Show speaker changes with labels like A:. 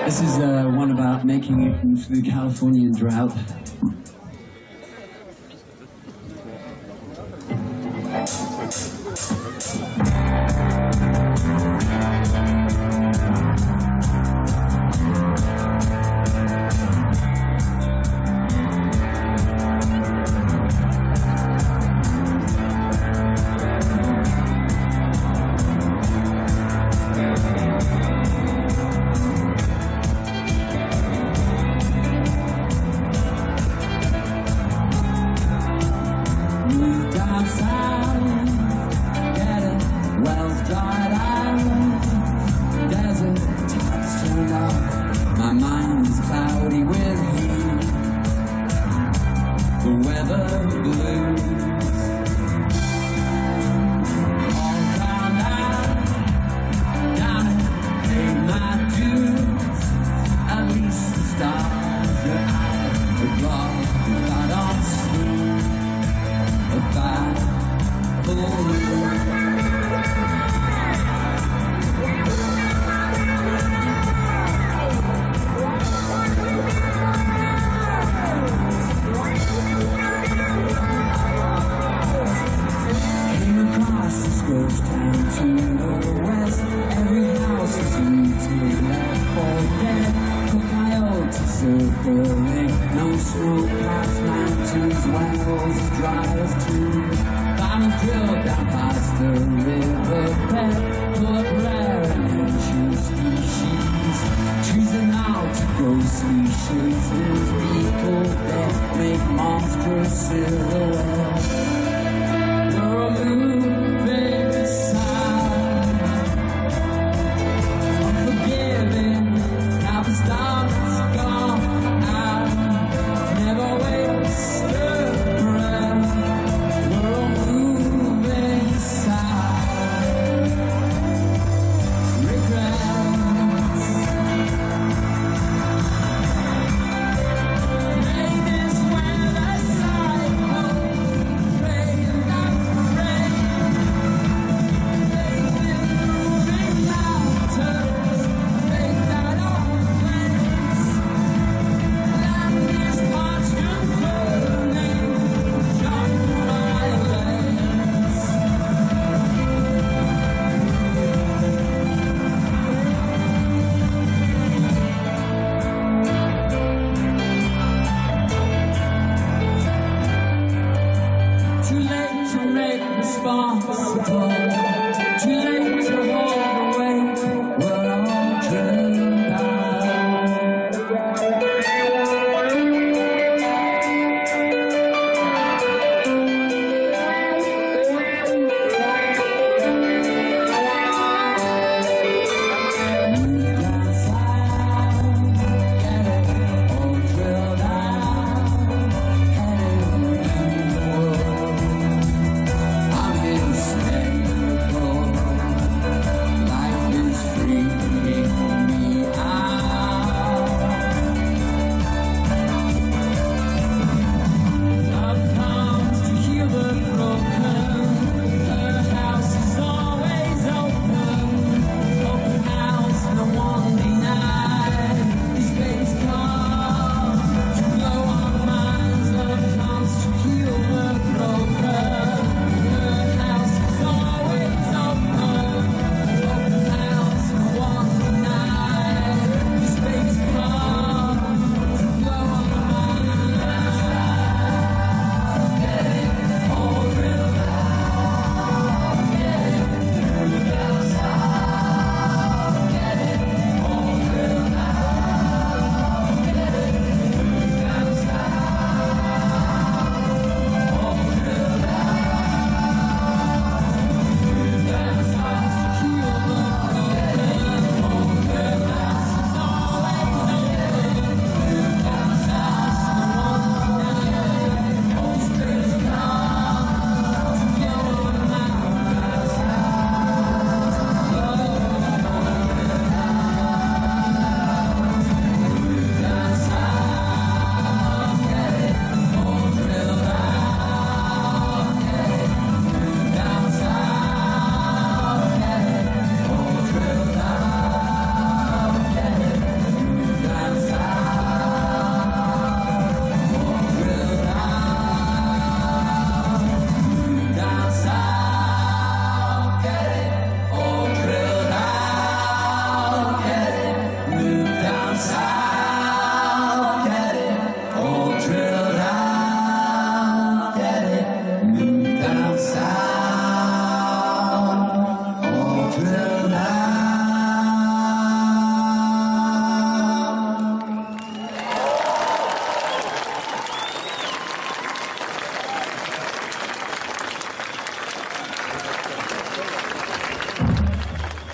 A: This is one about making it through the Californian drought. My mind is cloudy with heat. The weather blues all found out. Down and paid my dues. At least the stars are out. The blood is not on smooth. A fight full moon. Ghost town to the west. Every house is empty, left for dead. Coyotes circling, no smoke past mountains, wells as dry as tomb. Diamonds drilled down past the riverbed, pull up rare and ancient species. Choosing out to ghostly shapes whose people dead make monstrous silhouettes.